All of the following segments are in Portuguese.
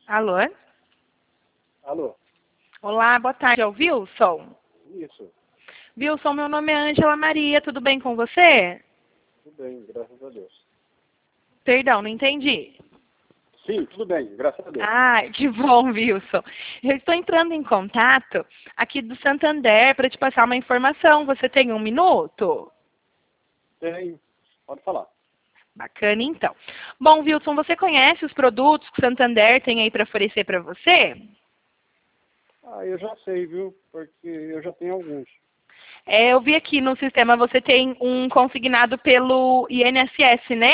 Alô? Alô? Olá, boa tarde. É o Wilson? Isso. Wilson, meu nome é Ângela Maria. Tudo bem com você? Tudo bem, graças a Deus. Perdão, não entendi. Sim, tudo bem, graças a Deus. Ah, que bom, Wilson. Eu estou entrando em contato aqui do Santander para te passar uma informação. Você tem um minuto? Tem. Pode falar. Bacana, então. Bom, Wilson, você conhece os produtos que o Santander tem aí para oferecer para você? Eu já sei, viu? Porque eu já tenho alguns. Eu vi aqui no sistema, você tem um consignado pelo INSS, né?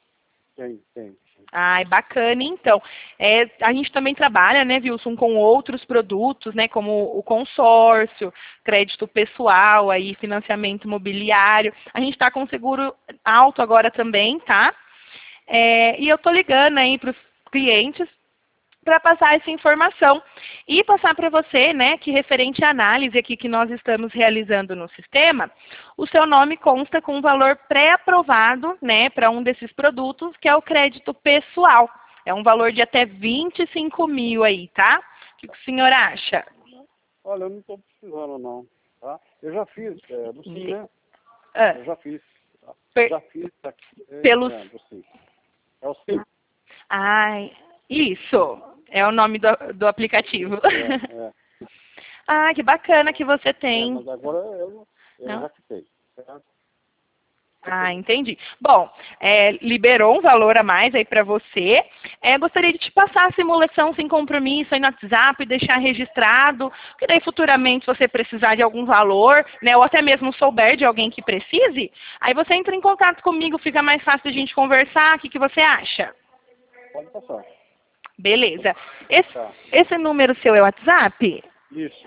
Tem. Ai, bacana, então. A gente também trabalha, né, Wilson, com outros produtos, né, como o consórcio, crédito pessoal, aí, financiamento imobiliário. A gente está com seguro alto agora também, tá? E eu tô ligando aí para os clientes para passar essa informação e passar para você, né, que referente à análise aqui que nós estamos realizando no sistema, o seu nome consta com um valor pré-aprovado, né, para um desses produtos, que é o crédito pessoal. É um valor de até 25 mil aí, tá? O que o senhor acha? Olha, eu não estou precisando não, tá? Eu já fiz, do Sim, né? Ah, Eu já fiz. per- Já fiz aqui, pelos... do Sim. É o Sim. Ai, isso. É o nome do aplicativo. É. Ah, que bacana que você tem. Mas agora eu Não? já quitei, certo? Ah, entendi. Bom, liberou um valor a mais aí para você. Gostaria de te passar a simulação sem compromisso aí no WhatsApp, deixar registrado, que daí futuramente se você precisar de algum valor, né, ou até mesmo souber de alguém que precise, aí você entra em contato comigo, fica mais fácil a gente conversar. O que você acha? Pode passar. Beleza. Tá. Esse número seu é o WhatsApp? Isso,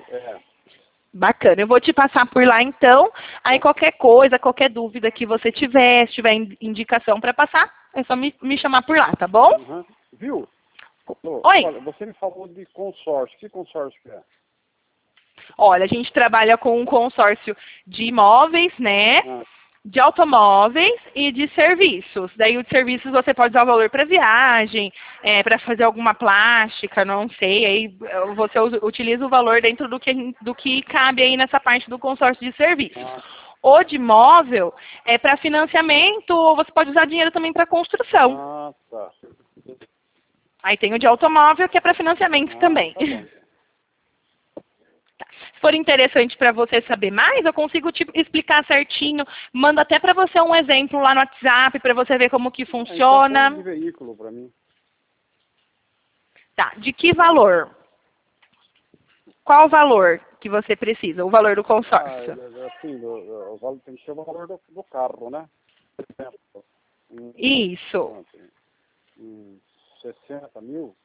Bacana, eu vou te passar por lá então. Aí qualquer coisa, qualquer dúvida que você tiver, se tiver indicação para passar, é só me chamar por lá, tá bom? Uhum. Viu? Oi. Olha, você me falou de consórcio. Que consórcio que é? Olha, a gente trabalha com um consórcio de imóveis, né? Ah, De automóveis e de serviços. Daí o de serviços você pode usar o valor para viagem, para fazer alguma plástica, não sei. Aí você utiliza o valor dentro do que cabe aí nessa parte do consórcio de serviços. O de imóvel é para financiamento, ou você pode usar dinheiro também para construção. tá. Aí tem o de automóvel, que é para financiamento também. Tá bom. Se for interessante para você saber mais, eu consigo te explicar certinho. Mando até para você um exemplo lá no WhatsApp para você ver como que Então funciona. põe de veículo para mim. Tá, de que valor? Qual o valor que você precisa? O valor do consórcio? Assim, o valor tem que ser o valor do carro, né? Por exemplo, Isso. 60 mil.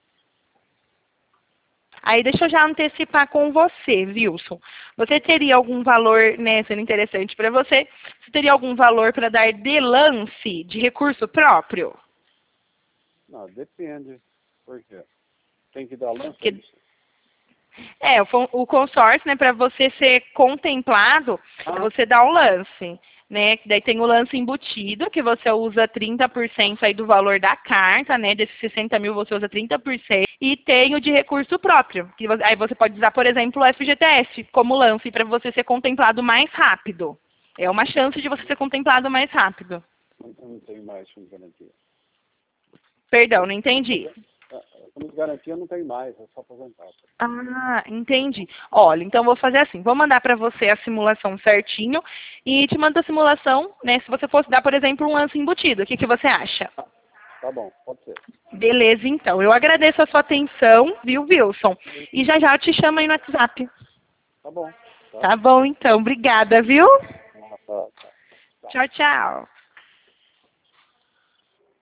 Aí deixa eu já antecipar com você, Wilson. Você teria algum valor, né, sendo interessante para você, você teria algum valor para dar de lance, de recurso próprio? Não, depende. Por quê? Tem que dar lance. Porque o consórcio, né, para você ser contemplado, você dá um lance, né? Que daí tem o lance embutido, que você usa 30% aí do valor da carta, né? Desses 60 mil você usa 30%. E tem o de recurso próprio, que aí você pode usar, por exemplo, o FGTS como lance para você ser contemplado mais rápido. É uma chance de você ser contemplado mais rápido. Não tem mais fundo de garantia. Perdão, não entendi. Fundo de garantia não tem mais, é só aposentado. Ah, entendi. Olha, então vou fazer assim, vou mandar para você a simulação certinho e te mando a simulação, né? Se você fosse dar, por exemplo, um lance embutido, o que você acha? Tá bom, pode ser. Beleza, então. Eu agradeço a sua atenção, viu, Wilson? E já já eu te chamo aí no WhatsApp. Tá bom. Tá bom, então. Obrigada, viu? Tá. Tchau, tchau.